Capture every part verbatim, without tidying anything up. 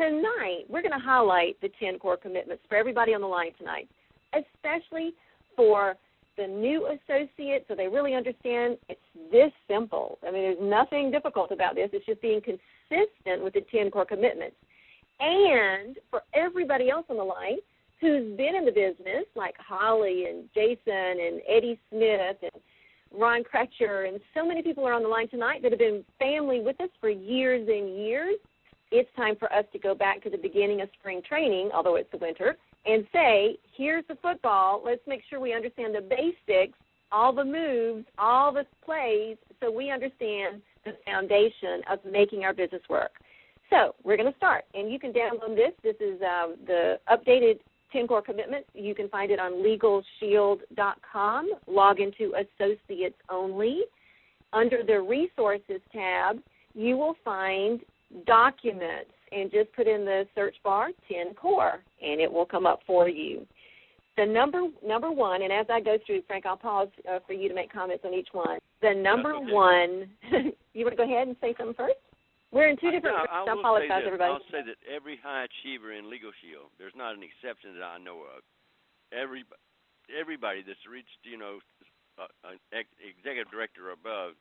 tonight we're going to highlight the ten core commitments for everybody on the line tonight, especially for the new associate, so they really understand it's this simple. I mean, there's nothing difficult about this. It's just being consistent with the ten core commitments. And for everybody else on the line who's been in the business, like Holly and Jason and Eddie Smith and Ron Kretcher, and so many people are on the line tonight that have been family with us for years and years, it's time for us to go back to the beginning of spring training, although it's the winter, and say, here's the football. Let's make sure we understand the basics, all the moves, all the plays, so we understand the foundation of making our business work. So we're going to start, and you can download this. This is um, the updated ten core commitments. You can find it on legal shield dot com. Log into Associates Only. Under the Resources tab, you will find Documents, and just put in the search bar ten core, and it will come up for you. The number number one, and as I go through, Frank, I'll pause uh, for you to make comments on each one. The number okay. one, you want to go ahead and say something first? We're in two different groups. I, I, I apologize, everybody. I'll say that every high achiever in Legal Shield, there's not an exception that I know of. Every, everybody that's reached, you know, uh, an ex- executive director or above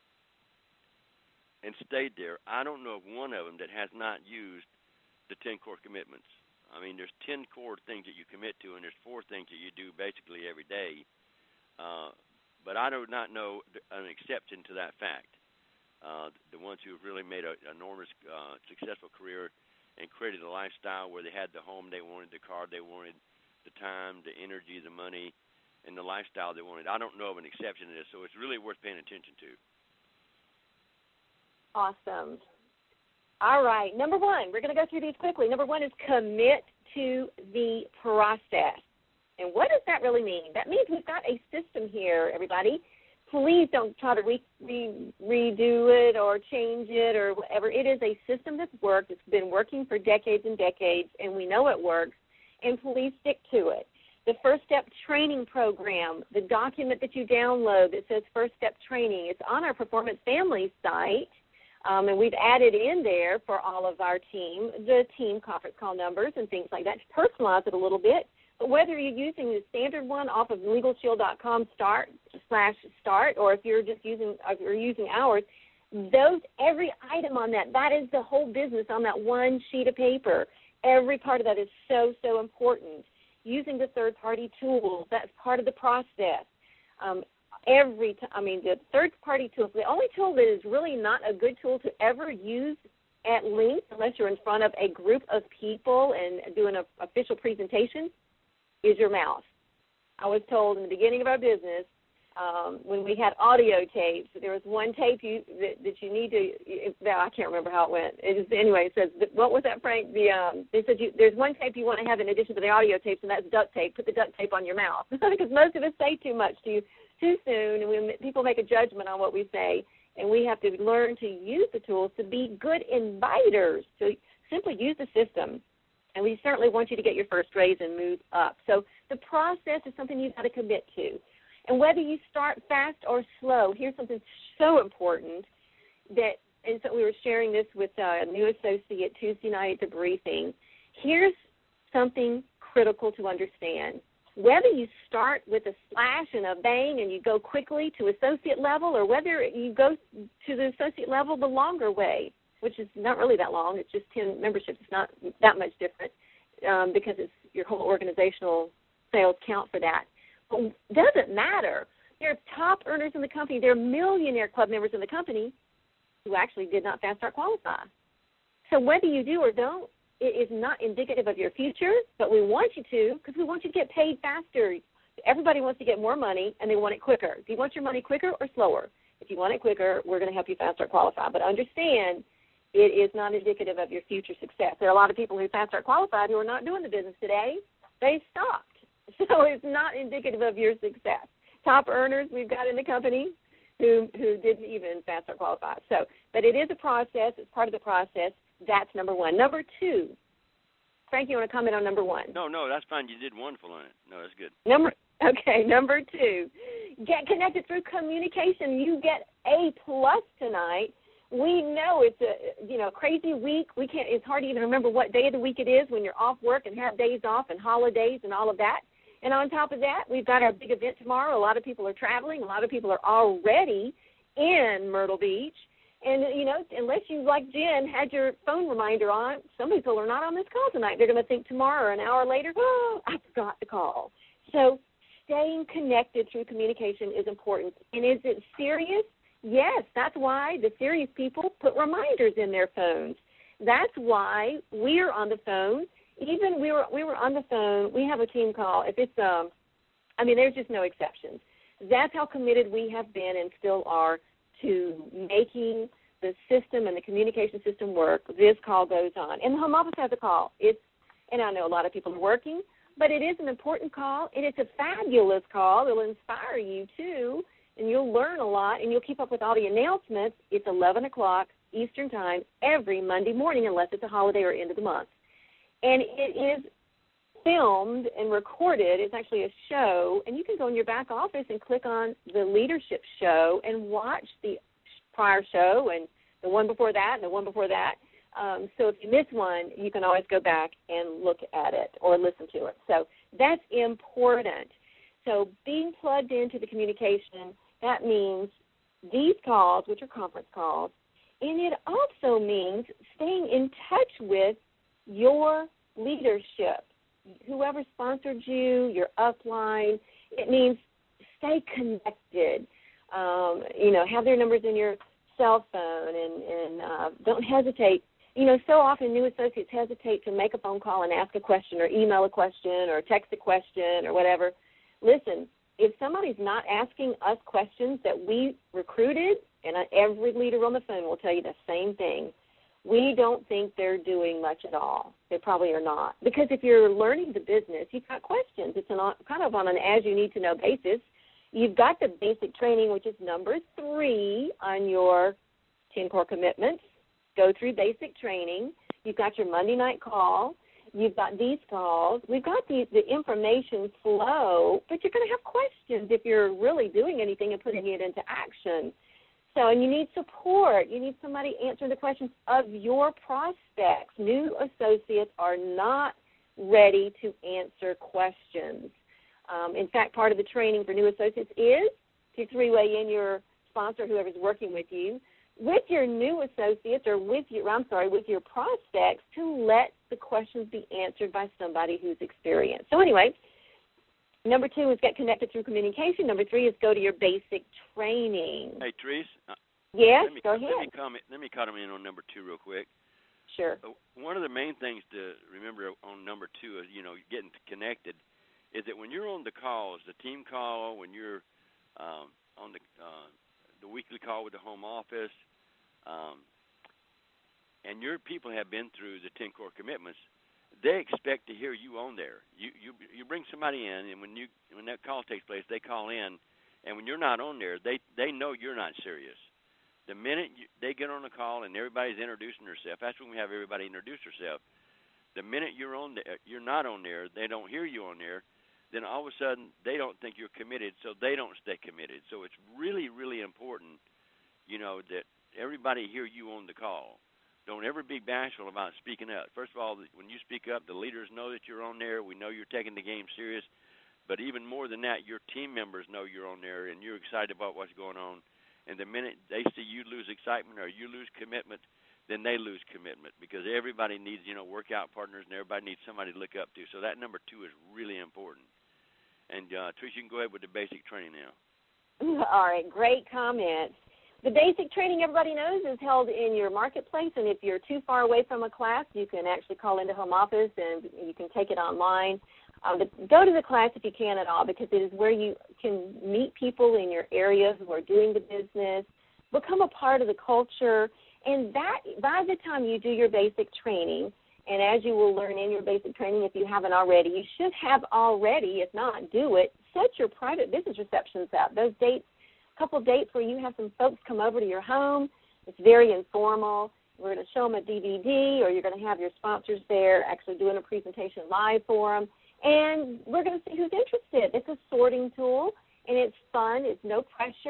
and stayed there, I don't know of one of them that has not used the ten core commitments. I mean, there's ten core things that you commit to, and there's four things that you do basically every day. Uh, but I do not know an exception to that fact. Uh, the ones who have really made an enormous uh, successful career and created a lifestyle where they had the home they wanted, the car they wanted, the time, the energy, the money, and the lifestyle they wanted. I don't know of an exception to this, so it's really worth paying attention to. Awesome. All right. Number one, we're going to go through these quickly. Number one is commit to the process. And what does that really mean? That means we've got a system here, everybody. Please don't try to re- re- redo it or change it or whatever. It is a system that's worked. It's been working for decades and decades, and we know it works, and please stick to it. The First Step Training Program, the document that you download that says First Step Training, it's on our Performance Family site. Um, and we've added in there for all of our team the team conference call numbers and things like that to personalize it a little bit. But whether you're using the standard one off of legal shield dot com start slash start, or if you're just using if you're using ours, those every item on that that is the whole business on that one sheet of paper. Every part of that is so so important. Using the third party tools, that's part of the process. Um, Every t- I mean, the third-party tools, the only tool that is really not a good tool to ever use at length, unless you're in front of a group of people and doing an official presentation, is your mouth. I was told in the beginning of our business, um, when we had audio tapes, there was one tape you that, that you need to, it, I can't remember how it went. It is, anyway, it says, what was that, Frank? The um, They said you, there's one tape you want to have in addition to the audio tapes, and that's duct tape. Put the duct tape on your mouth. Because most of us say too much to you. Too soon, and we, people make a judgment on what we say, and we have to learn to use the tools to be good inviters, to simply use the system. And we certainly want you to get your first raise and move up. So the process is something you've got to commit to. And whether you start fast or slow, here's something so important that, and so we were sharing this with a new associate Tuesday night at the briefing. Here's something critical to understand. Whether you start with a slash and a bang and you go quickly to associate level, or whether you go to the associate level the longer way, which is not really that long, it's just ten memberships, it's not that much different um, because it's your whole organizational sales count for that. But it doesn't matter. There are top earners in the company, there are millionaire club members in the company who actually did not fast start qualify. So whether you do or don't, it is not indicative of your future, but we want you to because we want you to get paid faster. Everybody wants to get more money, and they want it quicker. Do you want your money quicker or slower? If you want it quicker, we're going to help you fast start qualify. But understand, it is not indicative of your future success. There are a lot of people who fast start qualified who are not doing the business today. They stopped. So it's not indicative of your success. Top earners we've got in the company who who didn't even fast start qualify. So, but it is a process. It's part of the process. That's number one. Number two, Frank, you want to comment on number one? No, no, that's fine. You did wonderful on it. No, that's good. Number Okay, number two, get connected through communication. You get A plus tonight We know it's a you know crazy week. We can't. It's hard to even remember what day of the week it is when you're off work and have days off and holidays and all of that. And on top of that, we've got our big event tomorrow. A lot of people are traveling. A lot of people are already in Myrtle Beach. And, you know, unless you, like Jen, had your phone reminder on, some people are not on this call tonight. They're going to think tomorrow or an hour later, oh, I forgot to call. So staying connected through communication is important. And is it serious? Yes, that's why the serious people put reminders in their phones. That's why we're on the phone. Even we were we were on the phone. We have a team call. If it's um, I mean, there's just no exceptions. That's how committed we have been and still are to making the system and the communication system work. This call goes on, and the home office has a call. It's and I know a lot of people are working, but it is an important call, and it's a fabulous call. It'll inspire you too. And you'll learn a lot, and you'll keep up with all the announcements. It's eleven o'clock Eastern Time every Monday morning, unless it's a holiday or end of the month. And it is filmed and recorded. It's actually a show, and you can go in your back office and click on the leadership show and watch the prior show and the one before that and the one before that. Um, so if you miss one, you can always go back and look at it or listen to it. So that's important. So being plugged into the communication, that means these calls, which are conference calls, and it also means staying in touch with your leadership, whoever sponsored you, your upline. It means stay connected. Um, you know, have their numbers in your cell phone, and, and uh, don't hesitate. You know, so often new associates hesitate to make a phone call and ask a question or email a question or text a question or whatever. Listen, if somebody's not asking us questions that we recruited, and every leader on the phone will tell you the same thing, we don't think they're doing much at all. They probably are not. Because if you're learning the business, you've got questions. It's an, kind of on an as-you-need-to-know basis. You've got the basic training, which is number three on your ten core commitments. Go through basic training. You've got your Monday night call. You've got these calls. We've got the, the information flow, but you're going to have questions if you're really doing anything and putting it into action. So, and you need support. You need somebody answering the questions of your prospects. New associates are not ready to answer questions. Um, in fact, part of the training for new associates is to three-way in your sponsor, whoever's working with you, with your new associates or with your, I'm sorry, with your prospects to let the questions be answered by somebody who's experienced. So anyway, number two is get connected through communication. Number three is go to your basic training. Hey, Therese. Yes, let me, go ahead. Let me, comment, let me comment on number two real quick. Sure. One of the main things to remember on number two is, you know, getting connected, is that when you're on the calls, the team call, when you're um, on the uh, the weekly call with the home office, um, and your people have been through the ten core commitments, they expect to hear you on there. You you you bring somebody in, and when you when that call takes place, they call in, and when you're not on there, they they know you're not serious. The minute you, they get on the call and everybody's introducing themselves, that's when we have everybody introduce themselves. The minute you're on there, you're not on there, they don't hear you on there, then all of a sudden they don't think you're committed, so they don't stay committed. So it's really, really important, you know, that everybody hear you on the call. Don't ever be bashful about speaking up. First of all, when you speak up, the leaders know that you're on there. We know you're taking the game serious. But even more than that, your team members know you're on there and you're excited about what's going on. And the minute they see you lose excitement or you lose commitment, then they lose commitment, because everybody needs, you know, workout partners, and everybody needs somebody to look up to. So that number two is really important. And, uh, Trish, you can go ahead with the basic training now. All right, great comments. The basic training, everybody knows, is held in your marketplace, and if you're too far away from a class, you can actually call into home office and you can take it online. Um, go to the class if you can at all, because it is where you can meet people in your area who are doing the business, become a part of the culture, and that by the time you do your basic training, and as you will learn in your basic training, if you haven't already, you should have already. If not, do it. Set your private business receptions up. Those dates, a couple of dates where you have some folks come over to your home. It's very informal. We're going to show them a D V D, or you're going to have your sponsors there actually doing a presentation live for them. And we're going to see who's interested. It's a sorting tool, and it's fun. It's no pressure.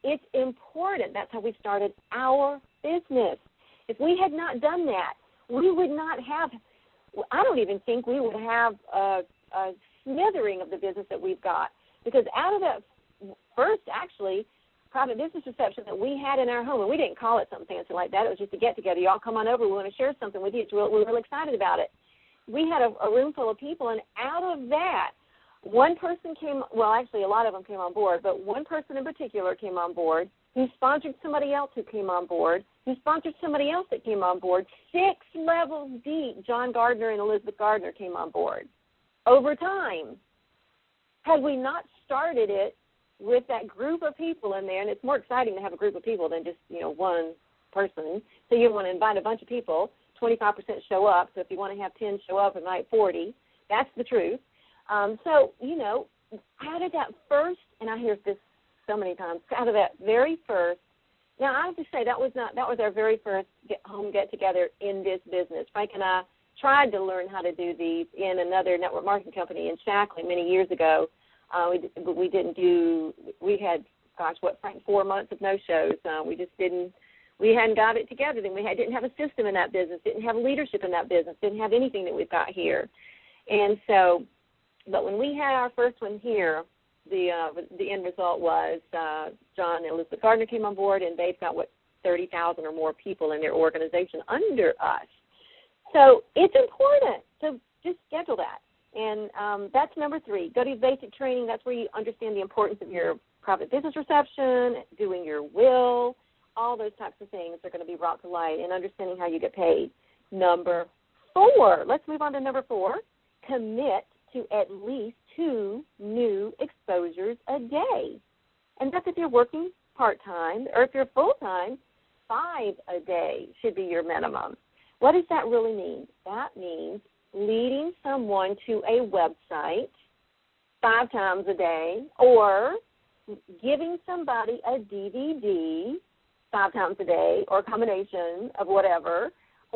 It's important. That's how we started our business. If we had not done that, we would not have, I don't even think we would have a, a smithering of the business that we've got. Because out of that first, actually, private business reception that we had in our home, and we didn't call it something fancy like that. It was just a get-together. Y'all come on over. We want to share something with you. It's real, we're really excited about it. We had a, a room full of people, and out of that, one person came, well, actually a lot of them came on board, but one person in particular came on board who sponsored somebody else who came on board, who sponsored somebody else that came on board. Six levels deep, John Gardner and Elizabeth Gardner came on board. Over time, had we not started it with that group of people in there, and it's more exciting to have a group of people than just, you know, one person. So you want to invite a bunch of people, twenty-five percent show up. So if you want to have ten show up, invite forty. That's the truth. Um, so, you know, out of that first, and I hear this so many times, out of that very first, now I have to say that was not, that was our very first get home get-together in this business. Frank and I tried to learn how to do these in another network marketing company in Shackley many years ago. Uh, we, but we didn't do, we had, gosh, what, Frank, four months of no-shows. Uh, we just didn't, we hadn't got it together. Then we had, didn't have a system in that business, didn't have leadership in that business, didn't have anything that we've got here. And so, but when we had our first one here, the uh, the end result was uh, John and Elizabeth Gardner came on board, and they've got, what, thirty thousand or more people in their organization under us. So it's important to just schedule that. And um, that's number three. Go to basic training. That's where you understand the importance of your private business reception, doing your will, all those types of things are going to be brought to light, and understanding how you get paid. Number four. Let's move on to number four. Commit to at least two new exposures a day. And that's if you're working part-time, or if you're full-time, five a day should be your minimum. What does that really mean? That means leading someone to a website five times a day, or giving somebody a D V D five times a day, or a combination of whatever,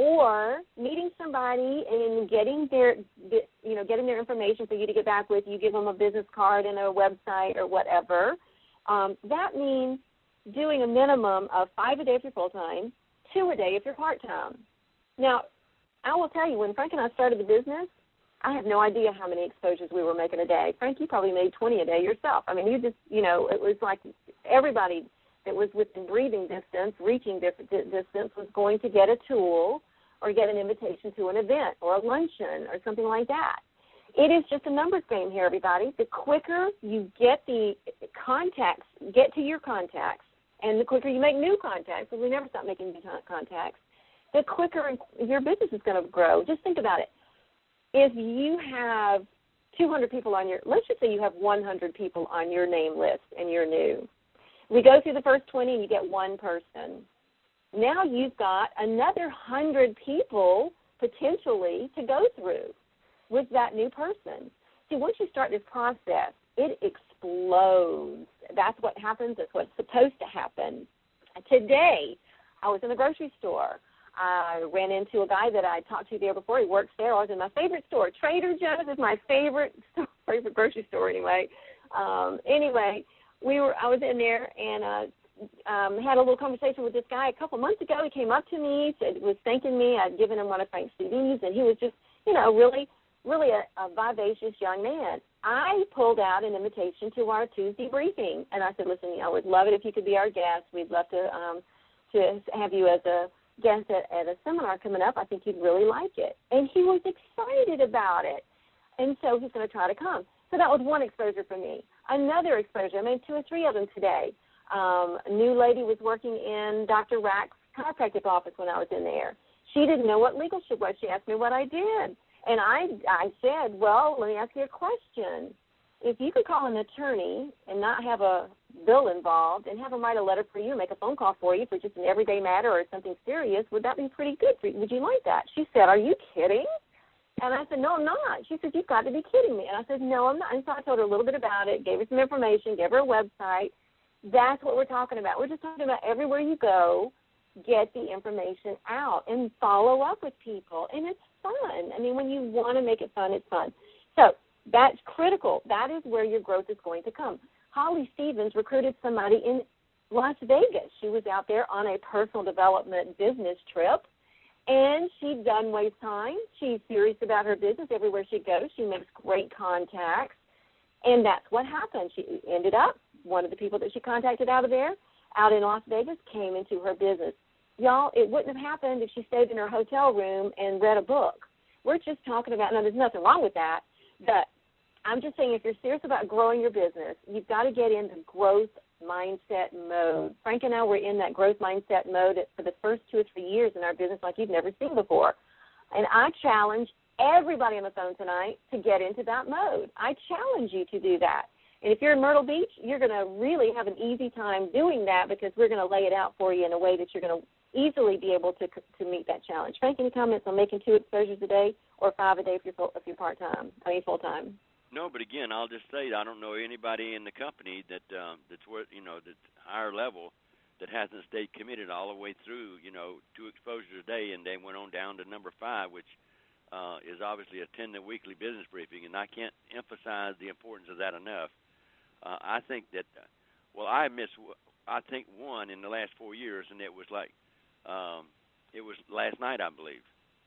or meeting somebody and getting their, you know, getting their information for you to get back with. You give them a business card and a website or whatever. Um, that means doing a minimum of five a day if you're full-time, two a day if you're part-time. Now, I will tell you, when Frank and I started the business, I have no idea how many exposures we were making a day. Frank, you probably made twenty a day yourself. I mean, you just, you know, it was like everybody that was within breathing distance, reaching distance, was going to get a tool or get an invitation to an event or a luncheon or something like that. It is just a numbers game here, everybody. The quicker you get the contacts, get to your contacts, and the quicker you make new contacts, because we never stop making new contacts, the quicker your business is going to grow. Just think about it. If you have two hundred people on your, let's just say you have one hundred people on your name list and you're new. We go through the first twenty and you get one person. Now you've got another one hundred people potentially to go through with that new person. See, once you start this process, it explodes. That's what happens. That's what's supposed to happen. Today, I was in the grocery store. I ran into a guy that I talked to there before. He works there. I was in my favorite store. Trader Joe's is my favorite store, favorite grocery store anyway. Um, anyway, we were. I was in there and uh, um, had a little conversation with this guy a couple months ago. He came up to me, said, was thanking me. I'd given him one of Frank's C Ds, and he was just, you know, really, really a, a vivacious young man. I pulled out an invitation to our Tuesday briefing, and I said, listen, I would love it if you could be our guest. We'd love to um, to have you as a guest at, at a seminar coming up. I think you'd really like it. And he was excited about it. And so he's going to try to come. So that was one exposure for me. Another exposure, I made two or three of them today. Um, a new lady was working in Doctor Rack's chiropractic office when I was in there. She didn't know what legalship was. She asked me what I did. And I, I said, well, let me ask you a question. If you could call an attorney and not have a bill involved and have them write a letter for you, make a phone call for you for just an everyday matter or something serious, would that be pretty good for you? Would you like that? She said, are you kidding? And I said, no, I'm not. She said, you've got to be kidding me. And I said, no, I'm not. And so I told her a little bit about it, gave her some information, gave her a website. That's what we're talking about. We're just talking about everywhere you go, get the information out and follow up with people. And it's fun. I mean, when you want to make it fun, it's fun. So that's critical. That is where your growth is going to come. Holly Stevens recruited somebody in Las Vegas. She was out there on a personal development business trip, and she done waste time. She's serious about her business everywhere she goes. She makes great contacts, and that's what happened. She ended up, one of the people that she contacted out of there, out in Las Vegas, came into her business. Y'all, it wouldn't have happened if she stayed in her hotel room and read a book. We're just talking about, now there's nothing wrong with that, but I'm just saying if you're serious about growing your business, you've got to get into growth mindset mode. Frank and I were in that growth mindset mode for the first two or three years in our business like you've never seen before. And I challenge everybody on the phone tonight to get into that mode. I challenge you to do that. And if you're in Myrtle Beach, you're going to really have an easy time doing that because we're going to lay it out for you in a way that you're going to easily be able to to meet that challenge. Frank, any comments on making two exposures a day or five a day if you're full, if you're part time? I mean full time. No, but again, I'll just say I don't know anybody in the company that um, that's worth you know that's higher level that hasn't stayed committed all the way through. You know, two exposures a day, and they went on down to number five, which uh, is obviously attend the weekly business briefing, and I can't emphasize the importance of that enough. Uh, I think that, well, I missed I think one in the last four years, and it was like. Um, it was last night, I believe.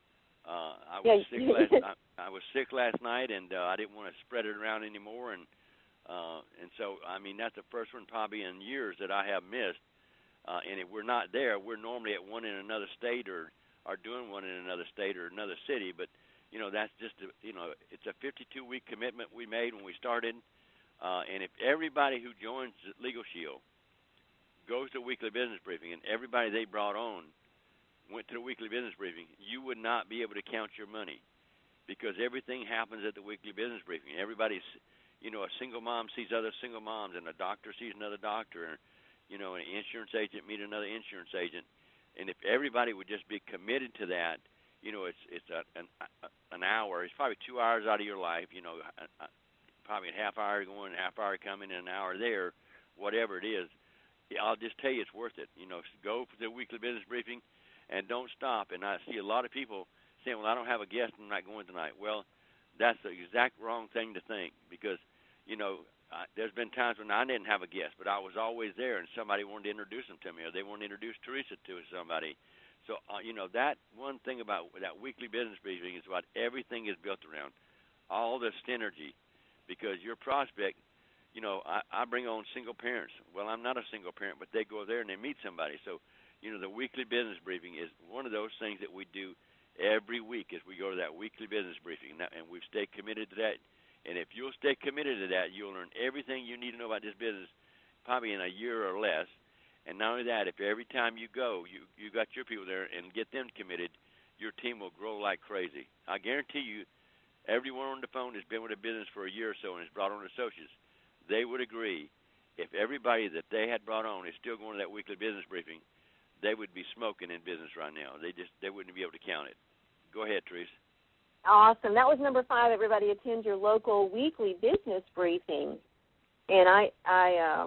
Uh, I was yeah. sick last. I, I was sick last night, and uh, I didn't want to spread it around anymore. And uh, and so, I mean, that's the first one probably in years that I have missed. Uh, and if we're not there, we're normally at one in another state or are doing one in another state or another city. But you know, that's just a, you know, it's a fifty-two week commitment we made when we started. Uh, and if everybody who joins Legal Shield goes to weekly business briefing, and everybody they brought on went to the weekly business briefing, you would not be able to count your money because everything happens at the weekly business briefing. Everybody's, you know, a single mom sees other single moms, and a doctor sees another doctor, and, you know, an insurance agent meet another insurance agent. And if everybody would just be committed to that, you know, it's it's a, an, a, an hour. It's probably two hours out of your life, you know, a, a, probably a half hour going, a half hour coming, and an hour there, whatever it is. I'll just tell you it's worth it. You know, go for the weekly business briefing and don't stop. And I see a lot of people saying, well, I don't have a guest and I'm not going tonight. Well, that's the exact wrong thing to think because, you know, uh, there's been times when I didn't have a guest, but I was always there and somebody wanted to introduce them to me or they wanted to introduce Teresa to somebody. So, uh, you know, that one thing about that weekly business briefing is what everything is built around, all the synergy because your prospect, you know, I, I bring on single parents. Well, I'm not a single parent, but they go there and they meet somebody. So, you know, the weekly business briefing is one of those things that we do every week as we go to that weekly business briefing. And we've stayed committed to that. And if you'll stay committed to that, you'll learn everything you need to know about this business probably in a year or less. And not only that, if every time you go, you, you got your people there and get them committed, your team will grow like crazy. I guarantee you, everyone on the phone has been with a business for a year or so and has brought on associates. They would agree if everybody that they had brought on is still going to that weekly business briefing, they would be smoking in business right now. They just they wouldn't be able to count it. Go ahead, Teresa. Awesome. That was number five. Everybody attend your local weekly business briefing, and I I uh,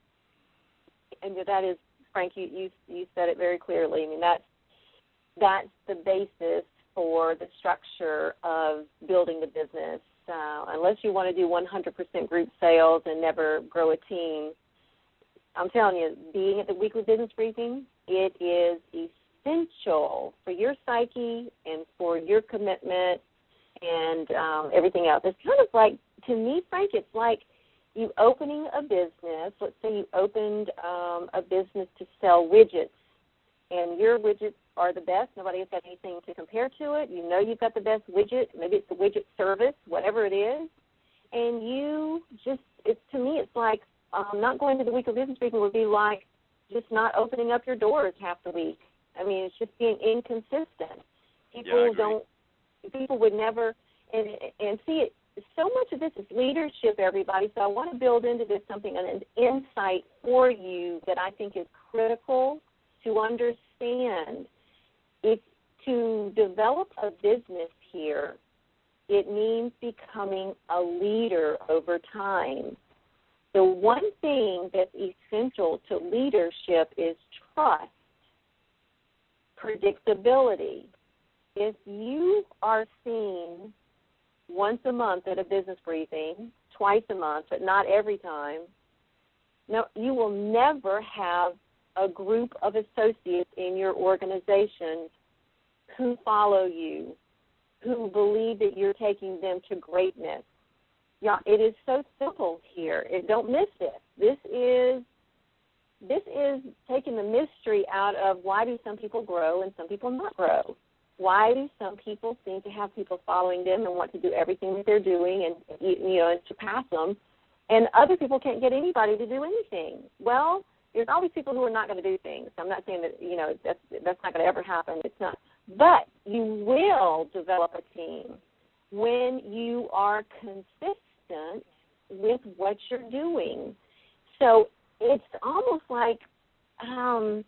and that is Frank. You you you said it very clearly. I mean that's that's the basis for the structure of building the business. Uh, unless you want to do one hundred percent group sales and never grow a team, I'm telling you, being at the weekly business briefing, it is essential for your psyche and for your commitment and um, everything else. It's kind of like, to me, Frank, it's like you opening a business. Let's say you opened um, a business to sell widgets, and your widgets are the best. Nobody has got anything to compare to it. You know you've got the best widget. Maybe it's the widget service, whatever it is. And you just, it's, to me, it's like um, not going to the weekly business briefing would be like just not opening up your doors half the week. I mean, it's just being inconsistent. People yeah, don't, people would never, and and see it, so much of this is leadership, everybody. So I want to build into this something, an insight for you that I think is critical to understand. If to develop a business here, it means becoming a leader over time. The one thing that's essential to leadership is trust, predictability. If you are seen once a month at a business briefing, twice a month, but not every time, No, you will never have a group of associates in your organization who follow you, who believe that you're taking them to greatness. Yeah, it is so simple here. It, don't miss this. This is this is taking the mystery out of why do some people grow and some people not grow. Why do some people seem to have people following them and want to do everything that they're doing and you know and surpass them, and other people can't get anybody to do anything? Well, there's always people who are not going to do things. I'm not saying that you know that's that's not going to ever happen. It's not, but you will develop a team when you are consistent with what you're doing. So it's almost like, um,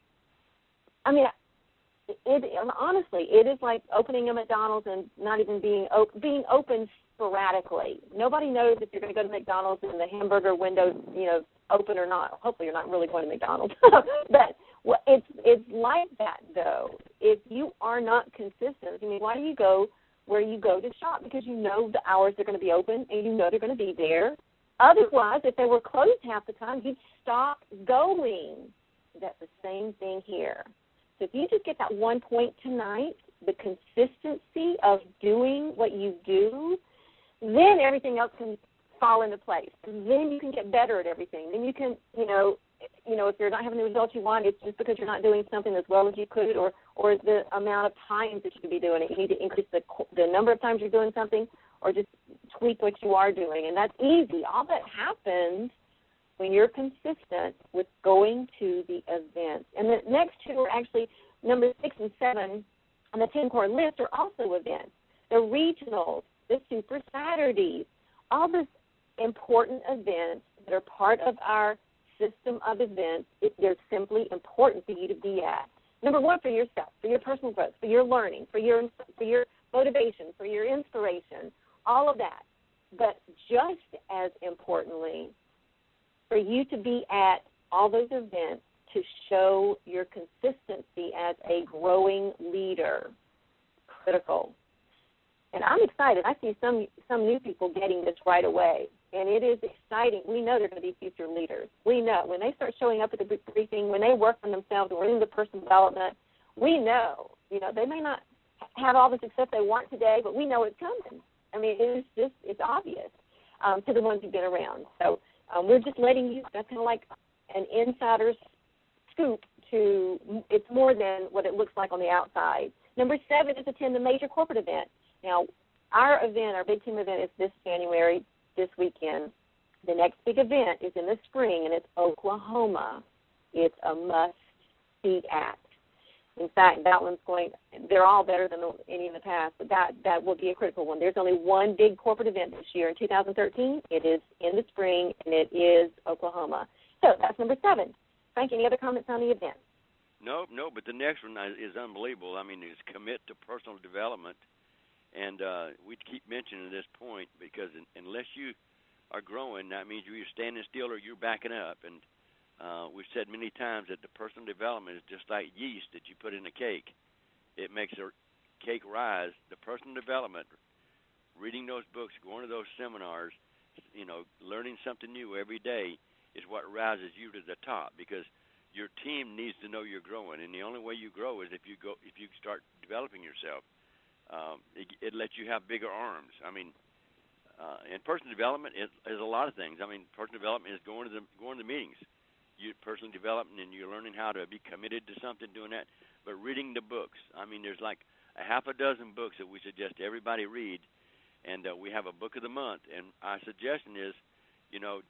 I mean. It, it honestly, it is like opening a McDonald's and not even being op- being open sporadically. Nobody knows if you're going to go to McDonald's and the hamburger window's you know open or not. Hopefully, you're not really going to McDonald's, but well, it's it's like that though. If you are not consistent, I mean, why do you go where you go to shop? Because you know the hours they're going to be open and you know they're going to be there. Otherwise, if they were closed half the time, you'd stop going. That's the same thing here. So if you just get that one point tonight, the consistency of doing what you do, then everything else can fall into place. Then you can get better at everything. Then you can, you know, you know, if you're not having the results you want, it's just because you're not doing something as well as you could, or or the amount of times that you could be doing it. You need to increase the the number of times you're doing something, or just tweak what you are doing, and that's easy. All that happens when you're consistent with going to the events. And the next two are actually number six and seven on the ten core list are also events. The regionals, the Super Saturdays, all these important events that are part of our system of events. It, they're simply important for you to be at. Number one, for yourself, for your personal growth, for your learning, for your for your motivation, for your inspiration, all of that. But just as importantly, for you to be at all those events to show your consistency as a growing leader, critical. And I'm excited. I see some some new people getting this right away, and it is exciting. We know they're going to be future leaders. We know when they start showing up at the briefing, when they work on themselves, or in the personal development, we know. You know, they may not have all the success they want today, but we know it's coming. I mean, it's just it's obvious um, to the ones who've been around. So um, we're just letting you. That's kind of like an insider's scoop. To it's more than what it looks like on the outside. Number seven is attend the major corporate event. Now, our event, our big team event, is this January, this weekend. The next big event is in the spring, and it's Oklahoma. It's a must-see at. In fact, that one's going, they're all better than any in the past, but that, that will be a critical one. There's only one big corporate event this year in two thousand thirteen. It is in the spring, and it is Oklahoma. So that's number seven. Frank, any other comments on the event? No, no, but the next one is unbelievable. I mean, it's commit to personal development. And uh, we keep mentioning this point because in, unless you are growing, that means you're either standing still or you're backing up. And uh, we've said many times that the personal development is just like yeast that you put in a cake. It makes a cake rise. The personal development, reading those books, going to those seminars, you know, learning something new every day is what rises you to the top, because your team needs to know you're growing. And the only way you grow is if you go if you start developing yourself. Um, it, it lets you have bigger arms. I mean, uh, and personal development is, is a lot of things. I mean, personal development is going to the going to the meetings. You personal development, and you're learning how to be committed to something, doing that. But reading the books. I mean, there's like a half a dozen books that we suggest everybody read, and uh, we have a book of the month. And our suggestion is, you know,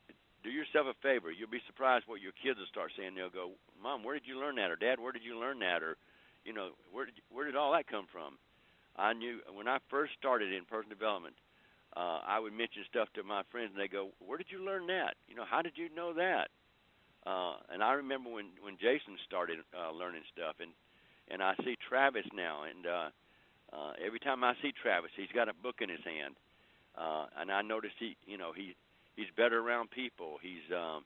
do yourself a favor. You'll be surprised what your kids will start saying. They'll go, "Mom, where did you learn that?" Or "Dad, where did you learn that?" Or, you know, where did you, where did all that come from? I knew when I first started in personal development, uh, I would mention stuff to my friends, and they go, "Where did you learn that? You know, how did you know that?" Uh, and I remember when, when Jason started uh, learning stuff, and, and I see Travis now, and uh, uh, every time I see Travis, he's got a book in his hand, uh, and I notice he, you know, he he's better around people. He's um,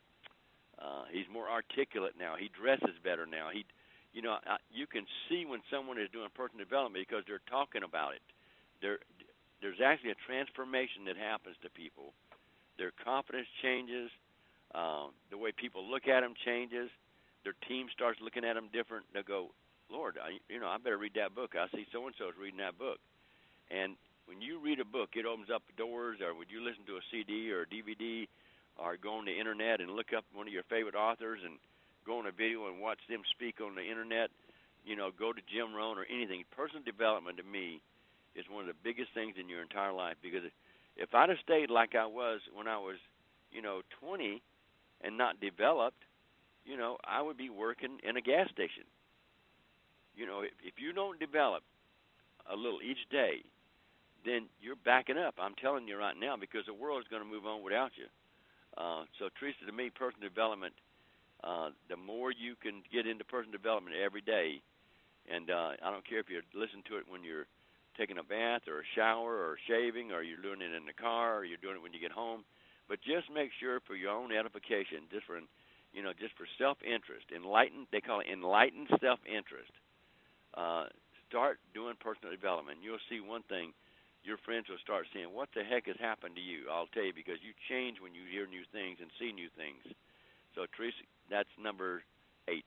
uh, he's more articulate now. He dresses better now. He You know, you can see when someone is doing personal development because they're talking about it. There, there's actually a transformation that happens to people. Their confidence changes. Uh, the way people look at them changes. Their team starts looking at them different. They'll go, Lord, I, you know, I better read that book. I see so-and-so is reading that book. And when you read a book, it opens up doors. Or would you listen to a C D or a D V D or go on the Internet and look up one of your favorite authors and go on a video and watch them speak on the Internet, you know, go to Jim Rohn or anything. Personal development to me is one of the biggest things in your entire life, because if I'd have stayed like I was when I was, you know, twenty and not developed, you know, I would be working in a gas station. You know, if, if you don't develop a little each day, then you're backing up. I'm telling you right now, because the world is going to move on without you. Uh, so, Teresa, to me, personal development, uh, the more you can get into personal development every day, and uh, I don't care if you listen to it when you're taking a bath or a shower or shaving, or you're doing it in the car, or you're doing it when you get home, but just make sure for your own edification, just for, you know, just for self-interest, enlightened, they call it enlightened self-interest. Uh, start doing personal development. You'll see one thing. Your friends will start saying, what the heck has happened to you? I'll tell you, because you change when you hear new things and see new things. So, Teresa, that's number eight.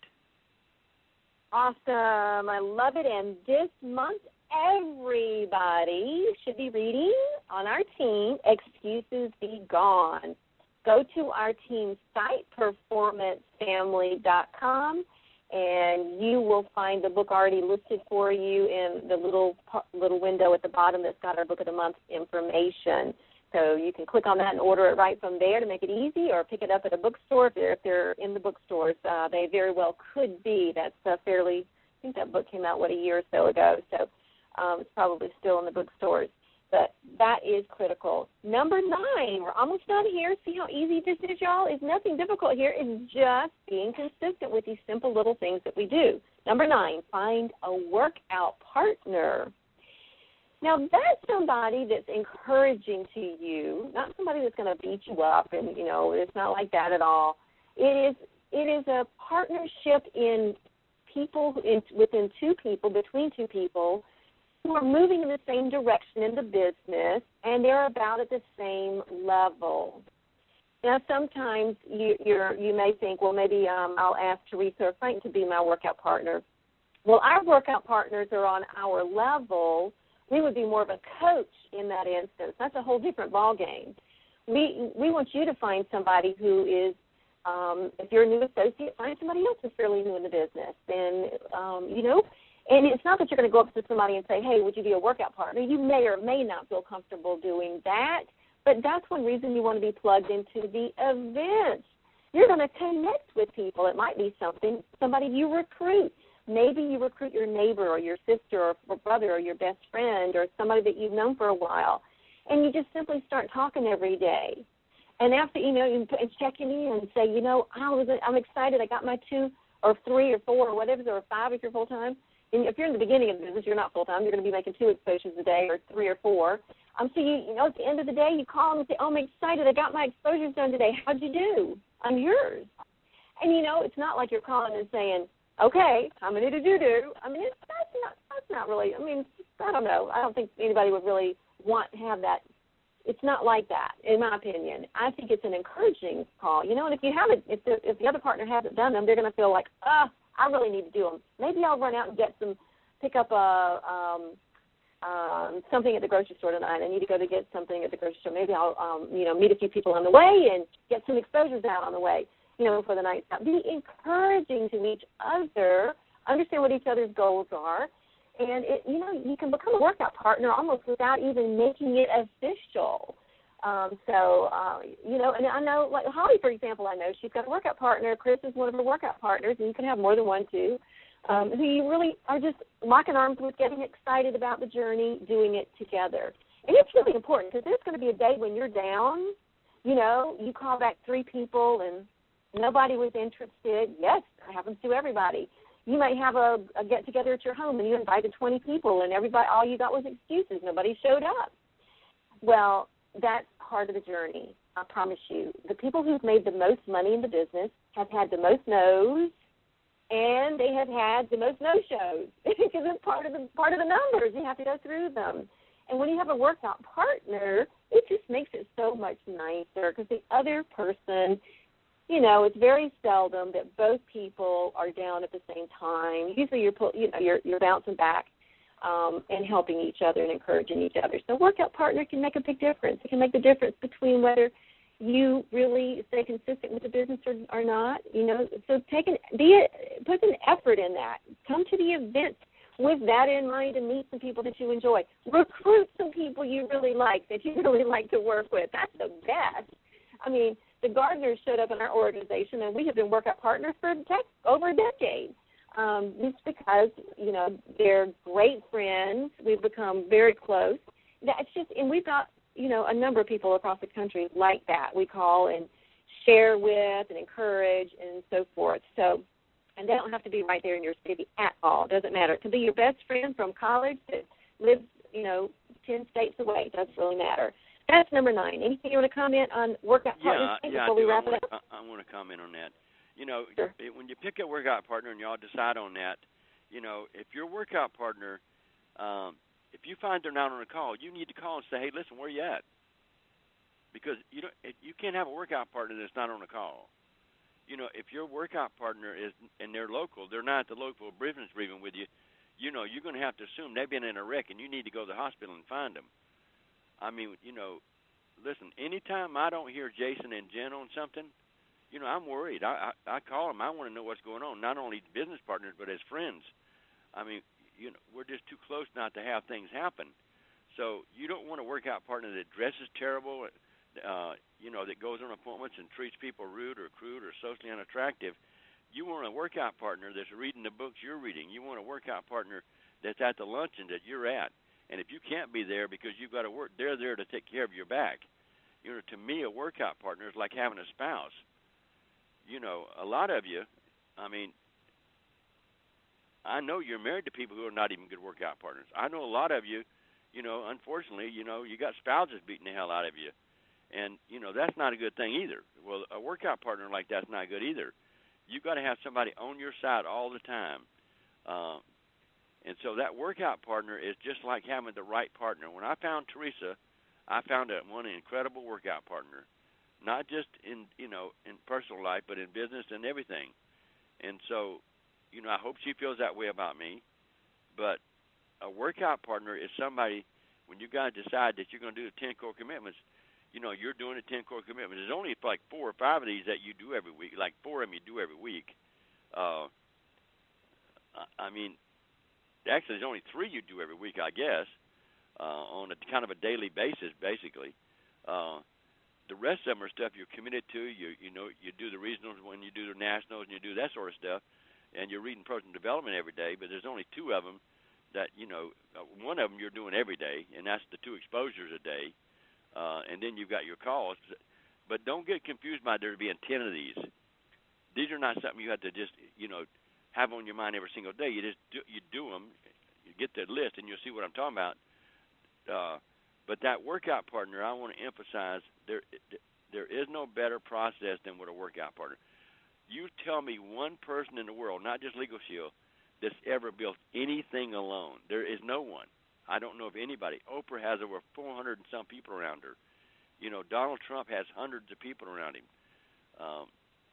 Awesome. I love it. And this month, everybody should be reading on our team, Excuses Be Gone. Go to our team site, performance family dot com, and you will find the book already listed for you in the little little window at the bottom that's got our Book of the Month information. So you can click on that and order it right from there to make it easy, or pick it up at a bookstore if they're, if they're in the bookstores. Uh, they very well could be. That's uh, fairly, I think that book came out, what, a year or so ago. So um, it's probably still in the bookstores. But that is critical. Number nine, we're almost done here. See how easy this is, y'all? It's nothing difficult here. It's just being consistent with these simple little things that we do. Number nine, find a workout partner. Now, that's somebody that's encouraging to you, not somebody that's going to beat you up, and, you know, it's not like that at all. It is it is a partnership in people, in, within two people, between two people, who are moving in the same direction in the business, and they're about at the same level. Now, sometimes you you're, you may think, well, maybe um, I'll ask Teresa or Frank to be my workout partner. Well, our workout partners are on our level. We would be more of a coach in that instance. That's a whole different ballgame. We we want you to find somebody who is, um, if you're a new associate, find somebody else who's fairly new in the business. And, um, you know, and it's not that you're going to go up to somebody and say, hey, would you be a workout partner? You may or may not feel comfortable doing that, but that's one reason you want to be plugged into the events. You're going to connect with people. It might be something, somebody you recruit. Maybe you recruit your neighbor or your sister or brother or your best friend or somebody that you've known for a while, and you just simply start talking every day. And after, you know, you checking in and say, you know, I was, I'm excited. I got my two or three or four or whatever, or five if you're full-time. And if you're in the beginning of the business, you're not full-time. You're going to be making two exposures a day or three or four. Um, so, you, you know, at the end of the day, you call them and say, oh, I'm excited. I got my exposures done today. How'd you do? I'm yours. And, you know, it's not like you're calling and saying, okay, how many did you do? I mean, it's, that's not that's not really, I mean, I don't know. I don't think anybody would really want to have that. It's not like that, in my opinion. I think it's an encouraging call. You know, and if you haven't, if the, if the other partner hasn't done them, they're going to feel like, ah, oh, I really need to do them. Maybe I'll run out and get some, pick up a, um, um, something at the grocery store tonight. I need to go to get something at the grocery store. Maybe I'll, um, you know, meet a few people on the way and get some exposures out on the way, you know, for the night. Be encouraging to each other, understand what each other's goals are, and, it, you know, you can become a workout partner almost without even making it official. Um, so, uh, you know, and I know, like Holly, for example, I know she's got a workout partner. Chris is one of her workout partners, and you can have more than one, too, um, who you really are just locking arms with, getting excited about the journey, doing it together. And it's really important because there's going to be a day when you're down, you know, you call back three people and nobody was interested. Yes, it happens to everybody. You might have a, a get-together at your home, and you invited twenty people, and everybody, all you got was excuses. Nobody showed up. Well, that's part of the journey, I promise you. The people who've made the most money in the business have had the most no's, and they have had the most no-shows because it's part of the part of the numbers. You have to go through them. And when you have a workout partner, it just makes it so much nicer because the other person you know, it's very seldom that both people are down at the same time. Usually you're, you know, you're, you're bouncing back um, and helping each other and encouraging each other. So a workout partner can make a big difference. It can make the difference between whether you really stay consistent with the business or, or not. You know, so take an, be a, put an effort in that. Come to the event with that in mind and meet some people that you enjoy. Recruit some people you really like, that you really like to work with. That's the best. I mean, the Gardners showed up in our organization, and we have been workout partners for tech, over a decade. Um, just because, you know, they're great friends. We've become very close. That's just, and we've got, you know, a number of people across the country like that. We call and share with and encourage and so forth. So, and they don't have to be right there in your city at all. It doesn't matter. It can be your best friend from college that lives, you know, ten states away. It doesn't really matter. That's number nine. Anything you want to comment on workout partners yeah, yeah, before we wrap I it want, up? I, I want to comment on that. You know, sure. when you pick a workout partner and y'all decide on that, you know, if your workout partner, um, if you find they're not on a call, you need to call and say, hey, listen, where you at? Because you don't, you can't have a workout partner that's not on a call. You know, if your workout partner is, and they're local, they're not at the local business briefing with you, you know, you're going to have to assume they've been in a wreck and you need to go to the hospital and find them. I mean, you know, listen, anytime I don't hear Jason and Jen on something, you know, I'm worried. I, I, I call them. I want to know what's going on, not only business partners but as friends. I mean, you know, we're just too close not to have things happen. So you don't want a workout partner that dresses terrible, uh, you know, that goes on appointments and treats people rude or crude or socially unattractive. You want a workout partner that's reading the books you're reading. You want a workout partner that's at the luncheon that you're at. And if you can't be there because you've got to work, they're there to take care of your back. You know, to me, a workout partner is like having a spouse. You know, a lot of you, I mean, I know you're married to people who are not even good workout partners. I know a lot of you, you know, unfortunately, you know, you got spouses beating the hell out of you. And, you know, that's not a good thing either. Well, a workout partner like that's not good either. You've got to have somebody on your side all the time. Uh, and so that workout partner is just like having the right partner. When I found Teresa, I found a, one incredible workout partner, not just in, you know, in personal life, but in business and everything. And so, you know, I hope she feels that way about me. But a workout partner is somebody, when you guys decide that you're going to do the ten core commitments, you know, you're doing the ten core commitments. There's only like four or five of these that you do every week, like four of them you do every week. Uh, I mean, actually, there's only three you do every week, I guess, uh, on a kind of a daily basis, basically. Uh, the rest of them are stuff you're committed to. You you know, you do the regionals when you do the nationals, and you do that sort of stuff. And you're reading personal development every day, but there's only two of them that, you know, uh, one of them you're doing every day, and that's the two exposures a day. Uh, and then you've got your calls. But don't get confused by there being ten of these. These are not something you have to just, you know, have on your mind every single day. You just do, you do them, you get the list, and you'll see what I'm talking about. Uh, but that workout partner, I want to emphasize, there there is no better process than with a workout partner. You tell me one person in the world, not just Legal Shield, that's ever built anything alone. There is no one. I don't know of anybody. Oprah has over four hundred and some people around her. You know, Donald Trump has hundreds of people around him. Um,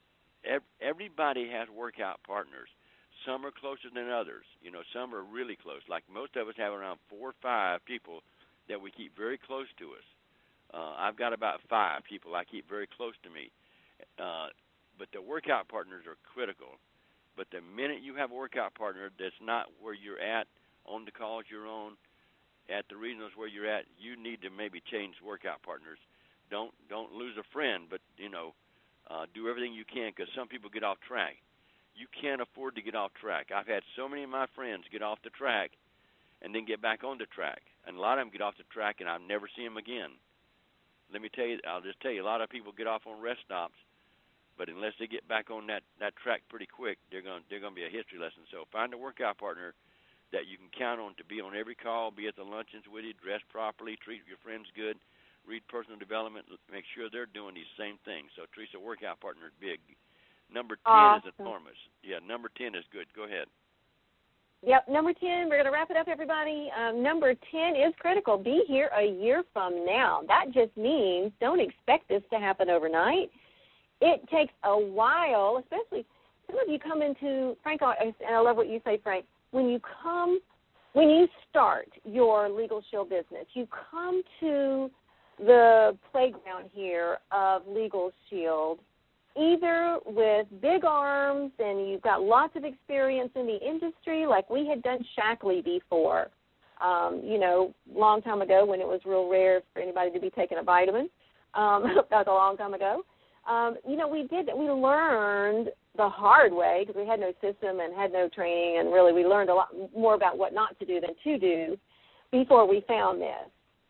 ev- everybody has workout partners. Some are closer than others. You know, some are really close. Like most of us have around four or five people that we keep very close to us. Uh, I've got about five people I keep very close to me. Uh, but the workout partners are critical. But the minute you have a workout partner that's not where you're at, on the calls you're on, at the regionals where you're at, you need to maybe change workout partners. Don't don't lose a friend, but, you know, uh, do everything you can, because some people get off track. You can't afford to get off track. I've had so many of my friends get off the track and then get back on the track. And a lot of them get off the track and I'll never see them again. Let me tell you, I'll just tell you, a lot of people get off on rest stops, but unless they get back on that, that track pretty quick, they're going they're going to be a history lesson. So find a workout partner that you can count on to be on every call, be at the luncheons with you, dress properly, treat your friends good, read personal development, make sure they're doing these same things. So Teresa, workout partner is big. Number ten awesome. is enormous. Yeah, number ten is good. Go ahead. Yep, number ten, we're going to wrap it up, everybody. Um, number ten is critical. Be here a year from now. That just means don't expect this to happen overnight. it takes a while, especially some of you come into, Frank, and I love what you say, Frank, when you come, when you start your Legal Shield business, you come to the playground here of Legal Shield either with big arms and you've got lots of experience in the industry like we had done Shackley before, um, you know, long time ago when it was real rare for anybody to be taking a vitamin. Um, that was a long time ago. Um, you know, we did, we learned the hard way because we had no system and had no training, and really we learned a lot more about what not to do than to do before we found this.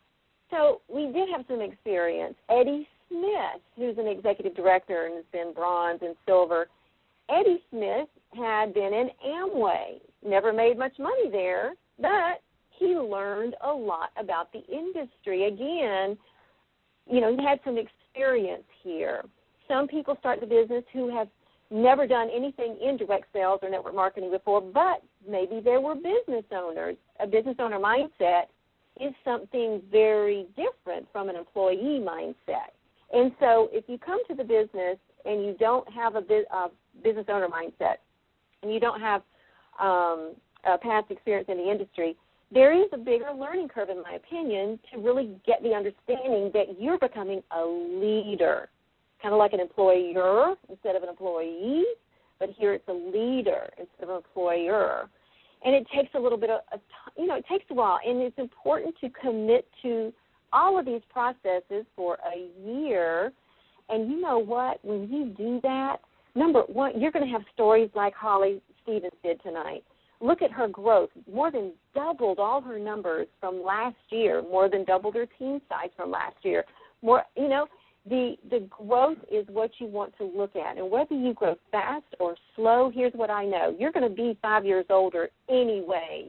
So we did have some experience. Eddie Smith, who's an executive director and has been bronze and silver, Eddie Smith had been in Amway, never made much money there, but he learned a lot about the industry. Again, you know, he had some experience here. Some people start the business who have never done anything in direct sales or network marketing before, but maybe there were business owners. A business owner mindset is something very different from an employee mindset. And so if you come to the business and you don't have a, bu- a business owner mindset and you don't have um, a past experience in the industry, there is a bigger learning curve, in my opinion, to really get the understanding that you're becoming a leader, kind of like an employer instead of an employee, but here it's a leader instead of an employer. And it takes a little bit of, you know, it takes a while, and it's important to commit to all of these processes for a year. And you know what? When you do that, number one, you're going to have stories like Holly Stevens did tonight. Look at her growth. More than doubled all her numbers from last year, more than doubled her team size from last year. More, you know, the the growth is what you want to look at. And whether you grow fast or slow, here's what I know. You're going to be five years older anyway.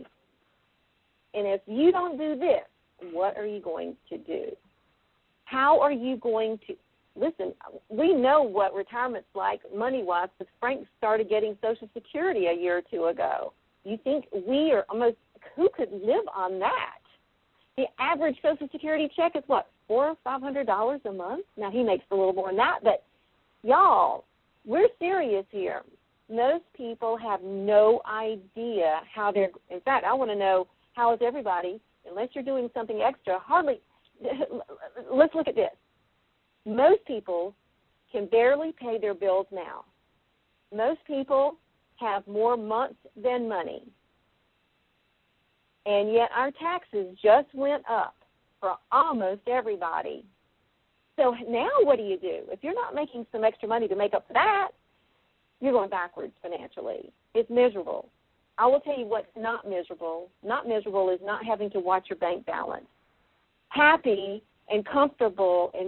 And if you don't do this, what are you going to do? How are you going to, listen, we know what retirement's like money-wise because Frank started getting Social Security a year or two ago. You think we are almost, who could live on that? The average Social Security check is what, four or five hundred dollars a month? Now, he makes a little more than that, but y'all, we're serious here. Most people have no idea how they're, in fact, I want to know, how is everybody, unless you're doing something extra, hardly, let's look at this. Most people can barely pay their bills now. Most people have more months than money. And yet our taxes just went up for almost everybody. So now what do you do? If you're not making some extra money to make up for that, you're going backwards financially. It's miserable. I will tell you what's not miserable. Not miserable is not having to watch your bank balance. Happy and comfortable and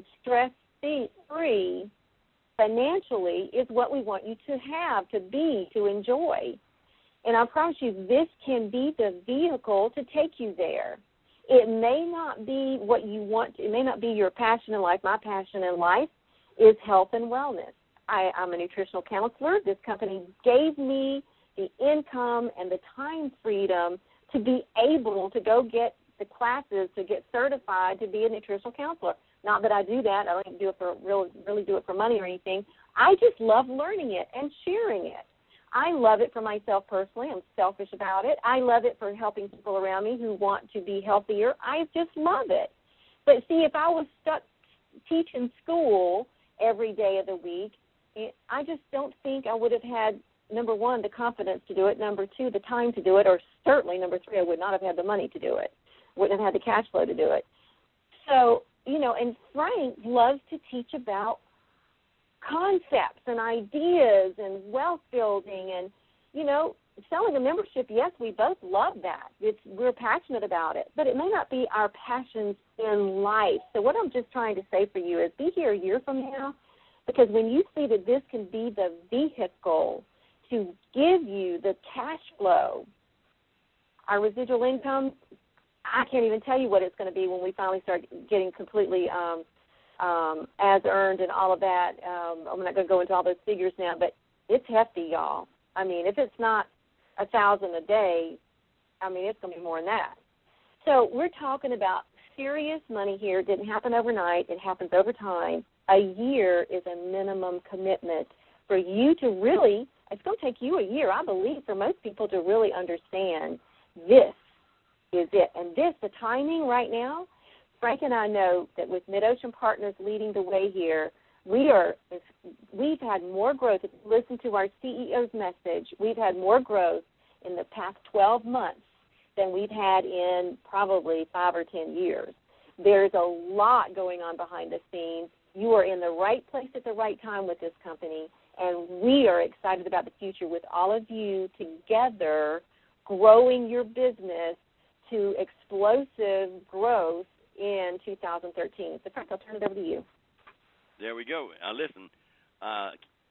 stress-free financially is what we want you to have, to be, to enjoy. And I promise you, this can be the vehicle to take you there. It may not be what you want. It may not be your passion in life. My passion in life is health and wellness. I, I'm a nutritional counselor. This company gave me the income and the time freedom to be able to go get the classes to get certified to be a nutritional counselor. Not that I do that. I don't do it for real, really do it for money or anything. I just love learning it and sharing it. I love it for myself personally. I'm selfish about it. I love it for helping people around me who want to be healthier. I just love it. But see, if I was stuck teaching school every day of the week, I just don't think I would have had, number one, the confidence to do it, number two, the time to do it, or certainly, number three, I would not have had the money to do it, wouldn't have had the cash flow to do it. So, you know, and Frank loves to teach about concepts and ideas and wealth building and, you know, selling a membership, yes, we both love that. It's, we're passionate about it, but it may not be our passions in life. So what I'm just trying to say for you is be here a year from now, because when you see that this can be the vehicle to give you the cash flow, our residual income, I can't even tell you what it's going to be when we finally start getting completely um, um, as earned and all of that. Um, I'm not going to go into all those figures now, but it's hefty, y'all. I mean, if it's not a thousand a day, I mean, it's going to be more than that. So we're talking about serious money here. It didn't happen overnight. It happens over time. A year is a minimum commitment for you to really, it's going to take you a year, I believe, for most people to really understand this is it. And this, the timing right now, Frank and I know that with MidOcean Partners leading the way here, we are, we've had more growth. If you listen to our C E O's message, we've had more growth in the past twelve months than we've had in probably five or ten years. There's a lot going on behind the scenes. You are in the right place at the right time with this company, and we are excited about the future with all of you together growing your business to explosive growth in two thousand thirteen. So, Frank, I'll turn it over to you. There we go. Now, listen, uh,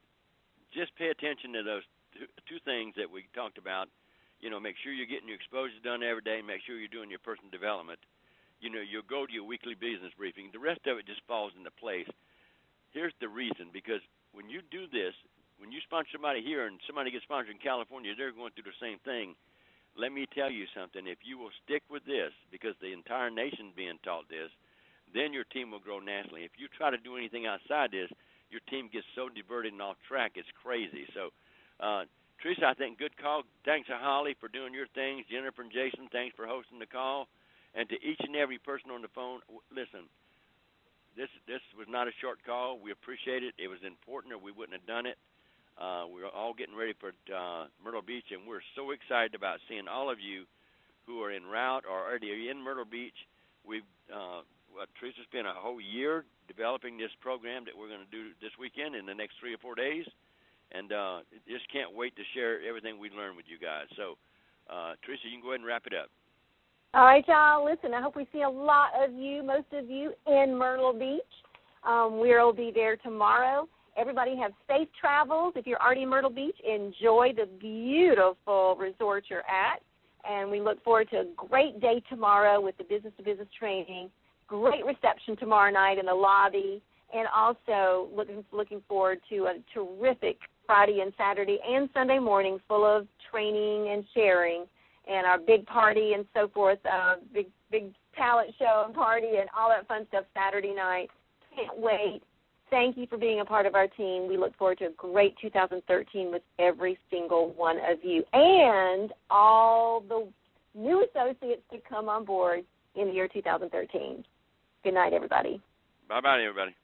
just pay attention to those two, two things that we talked about. You know, make sure you're getting your exposures done every day. Make sure you're doing your personal development. You know, you'll go to your weekly business briefing. The rest of it just falls into place. Here's the reason, because when you do this, when you sponsor somebody here and somebody gets sponsored in California, they're going through the same thing. Let me tell you something. If you will stick with this, because the entire nation's being taught this, then your team will grow nationally. If you try to do anything outside this, your team gets so diverted and off track, it's crazy. So, uh, Teresa, I think good call. Thanks to Holly for doing your things. Jennifer and Jason, thanks for hosting the call. And to each and every person on the phone, listen, this this was not a short call. We appreciate it. It was important, or we wouldn't have done it. Uh, we're all getting ready for uh, Myrtle Beach, and we're so excited about seeing all of you who are en route or already in Myrtle Beach. We've uh, well, Teresa spent a whole year developing this program that we're going to do this weekend in the next three or four days, and uh, just can't wait to share everything we learned with you guys. So, uh, Teresa, you can go ahead and wrap it up. All right, y'all. Listen, I hope we see a lot of you, most of you, in Myrtle Beach. Um, we'll be there tomorrow. Everybody have safe travels. If you're already in Myrtle Beach, enjoy the beautiful resort you're at. And we look forward to a great day tomorrow with the business-to-business training. Great reception tomorrow night in the lobby. And also looking, looking forward to a terrific Friday and Saturday and Sunday morning full of training and sharing, and our big party and so forth, uh, big big talent show and party and all that fun stuff Saturday night. Can't wait. Thank you for being a part of our team. We look forward to a great two thousand thirteen with every single one of you and all the new associates to come on board in the year two thousand thirteen. Good night, everybody. Bye-bye, everybody.